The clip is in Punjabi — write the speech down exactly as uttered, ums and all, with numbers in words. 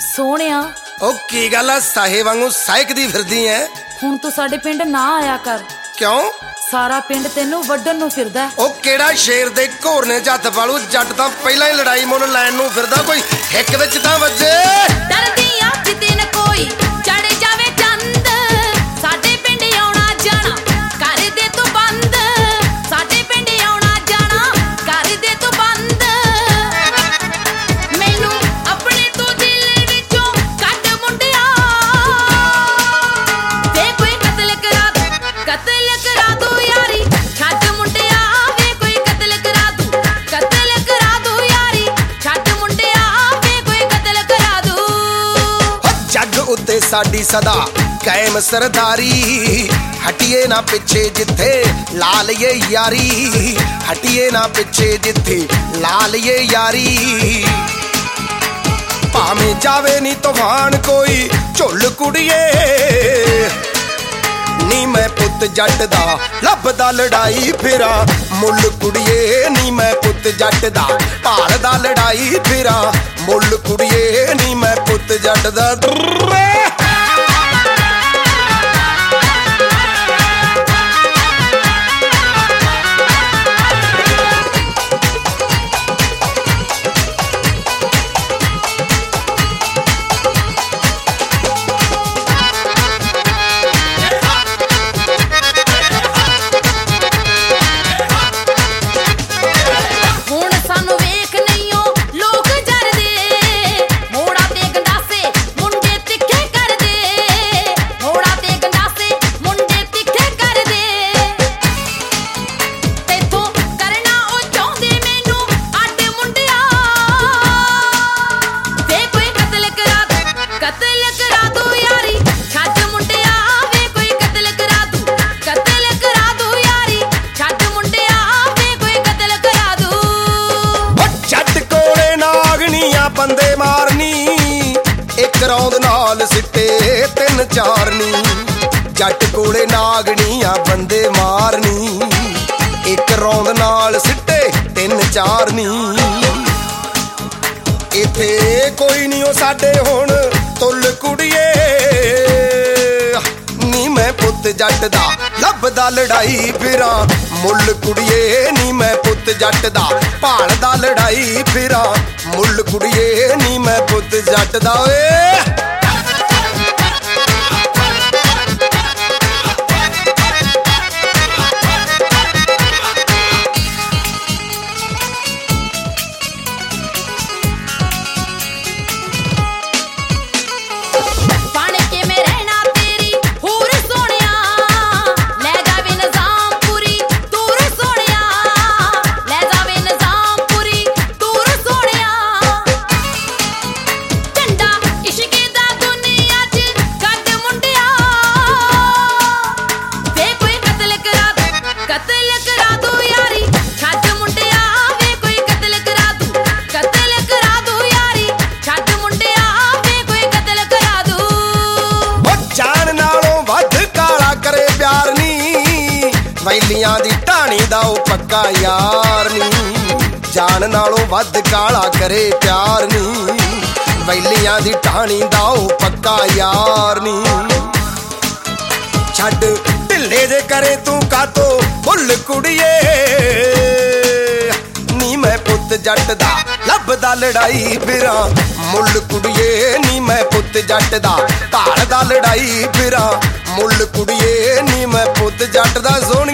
ਸੋਹਣਿਆ ਉਹ ਕੀ ਗੱਲ ਆ, ਸਾਹੇ ਵਾਂਗੂ ਸਾਇਕਦੀ ਫਿਰਦੀ ਐ? ਹੁਣ ਤੂੰ ਸਾਡੇ ਪਿੰਡ ਨਾ ਆਇਆ ਕਰ। ਕਿਉਂ? ਸਾਰਾ ਪਿੰਡ ਤੈਨੂੰ ਵੱਢਣ ਨੂੰ ਫਿਰਦਾ। ਉਹ ਕਿਹੜਾ ਸ਼ੇਰ ਦੇ ਘੋਰ ਨੇ ਜੱਤ ਵਾਲੂ, ਜੱਟ ਤਾਂ ਪਹਿਲਾਂ ਹੀ ਲੜਾਈ ਮੁੱਲ ਲੈਣ ਨੂੰ ਫਿਰਦਾ, ਕੋਈ ਹਿੱਕ ਵਿੱਚ ਤਾਂ ਵੱਜੇ। ਡਰਦੀ ਅੱਖ ਦਿਨ ਕੋਈ ਚੜ ਜਾਵੇ ਚੰਦ, ਸਾਡੇ ਪਿੰਡ ਆਉਣਾ ਜਾਣਾ ਕਰ ਦੇ ਤੂੰ ਬੰਦ, ਸਾਡੇ ਪਿੰਡ ਆਉਣਾ ਜਾਣਾ ਕਰ ਦੇ ਤੂੰ ਬੰਦ। ਮੈਨੂੰ ਆਪਣੇ ਤੂੰ ਦਿਲ ਵਿੱਚੋਂ ਕੱਢ ਮੁੰਡਿਆ, ਵੇ ਕੋਈ ਕਤਲ ਕਰਾ ਦੂ ਕਤਲ ਕਰਾ ਦੂ ਯਾਰੀ, ਛੱਡ ਮੁੰਡਿਆ ਵੇ ਕੋਈ ਕਤਲ ਕਰਾ ਦੂ ਕਤਲ ਕਰਾ ਦੂ ਯਾਰੀ, ਛੱਡ ਮੁੰਡਿਆ ਵੇ ਕੋਈ ਕਤਲ ਕਰਾ ਦੂ। ਜੱਗ ਉੱਤੇ ਸਾਡੀ ਸਦਾ ਕਾਇਮ ਸਰਦਾਰੀ, ਹਟੀਏ ਨਾ ਪਿੱਛੇ ਜਿੱਥੇ ਲਾ ਲਈਏ ਯਾਰੀ, ਹਟੀਏ ਨਾ ਪਿੱਛੇ ਜਿੱਥੇ ਲਾ ਲਈਏ ਯਾਰੀ। ਭਾਵੇਂ ਜਾਵੇ ਨੀ ਤੂਫਾਨ ਕੋਈ ਝੁੱਲ ਕੁੜੀਏ, ਨੀ ਮੈਂ ਪੁੱਤ ਜੱਟ ਦਾ ਲੱਭਦਾ ਲੜਾਈ ਫਿਰਾਂ ਮੁੱਲ ਕੁੜੀਏ, ਨੀ ਮੈਂ ਪੁੱਤ ਜੱਟ ਦਾ ਭਾਲਦਾ ਲੜਾਈ ਫਿਰਾਂ ਮੁੱਲ ਕੁੜੀਏ, ਨੀ ਮੈਂ ਪੁੱਤ ਜੱਟ ਦਾ। ਬੰਦੇ ਮਾਰਨੀ ਇੱਕ ਰੌਂਦ ਨਾਲ ਸਿੱਟੇ ਤਿੰਨ ਚਾਰਨੀ, ਜੱਟ ਕੋਲੇ ਨਾਗਣੀਆਂ ਬੰਦੇ ਮਾਰਨੀ ਇੱਕ ਰੌਂਦ ਨਾਲ ਸਿੱਟੇ ਤਿੰਨ ਚਾਰਨੀ। ਇੱਥੇ ਕੋਈ ਨਹੀਂ ਉਹ ਸਾਡੇ ਹੁਣ ਤੁੱਲ ਕੁੜੀਏ, ਨੀ ਮੈਂ ਪੁੱਤ ਜੱਟ ਦਾ ਲੱਭਦਾ ਲੜਾਈ ਫਿਰਾਂ ਮੁੱਲ ਕੁੜੀਏ, ਨੀ ਮੈਂ ਪੁੱਤ ਜੱਟ ਦਾ ਭਾਲਦਾ ਲੜਾਈ ਫਿਰਾਂ ਮੁੱਲ ਕੁੜੀਏ, ਨੀ ਮੈਂ ਪੁੱਤ ਜੱਟ ਦਾ ਓਏ। ਵੈਲੀਆਂ ਦੀ ਢਾਣੀ ਦਾ ਉਹ ਪੱਕਾ ਯਾਰ ਨੀ, ਜਾਨ ਨਾਲੋਂ ਵੱਧ ਕਾਲਾ ਕਰੇ ਪਿਆਰ ਨੀ, ਵੈਲੀਆਂ ਦੀ ਢਾਣੀ ਦਾ ਉਹ ਪੱਕਾ ਯਾਰ ਨੀ। ਛੱਡ ਢਿੱਲੇ ਜੇ ਕਰੇ ਤੂੰ ਕਾਤੋਂ ਭੁੱਲ ਕੁੜੀਏ, ਨੀ ਮੈਂ ਪੁੱਤ ਜੱਟ ਦਾ ਲੱਭਦਾ ਲੜਾਈ ਫਿਰਾਂ ਮੁੱਲ ਕੁੜੀਏ, ਨੀ ਮੈਂ ਪੁੱਤ ਜੱਟ ਦਾ ਭਾਲਦਾ ਲੜਾਈ ਫਿਰਾਂ ਮੁੱਲ ਕੁੜੀਏ, ਨੀ ਮੈਂ ਪੁੱਤ ਜੱਟ ਦਾ। ਸੋਹਣੀ